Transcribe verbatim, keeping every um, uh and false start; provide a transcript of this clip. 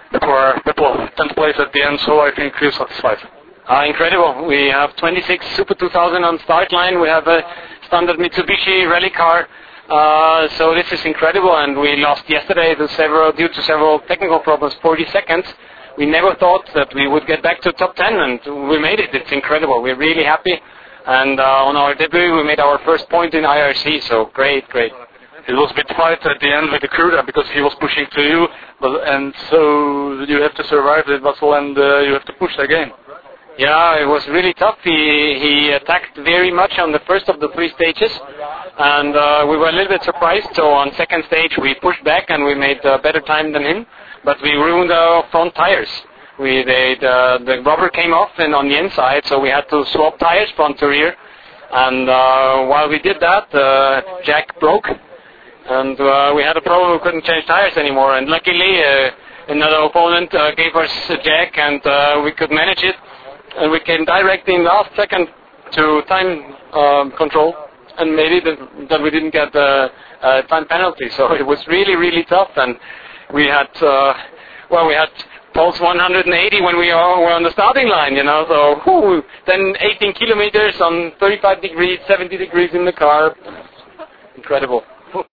But we're well, tenth place at the end, so I think we're satisfied. Uh, incredible. We have twenty-six Super two thousand on start line. We have a standard Mitsubishi rally car. Uh, so this is incredible, and we lost yesterday to several, due to several technical problems, forty seconds. We never thought that we would get back to top ten, and we made it. It's incredible. We're really happy. And uh, on our debut, we made our first point in I R C, so great, great. It was a bit fight at the end with the crew there because he was pushing to you, but, and so you have to survive the battle and uh, you have to push again. Yeah, it was really tough. He he attacked very much on the first of the three stages, and uh, we were a little bit surprised. So on second stage, we pushed back and we made a better time than him, but we ruined our front tires. We they, the, the rubber came off and on the inside, so we had to swap tires front to rear. And uh, while we did that, uh, jack broke, and uh, we had a problem. We couldn't change tires anymore. And luckily, uh, another opponent uh, gave us a jack, and uh, we could manage it. And we came directly in the last second to time um, control, and made it that we didn't get the uh, time penalty. So it was really, really tough. And we had, uh, well, we had pulse one hundred eighty when we are, were on the starting line, you know. So whew, then eighteen kilometers on thirty-five degrees, seventy degrees in the car. Incredible.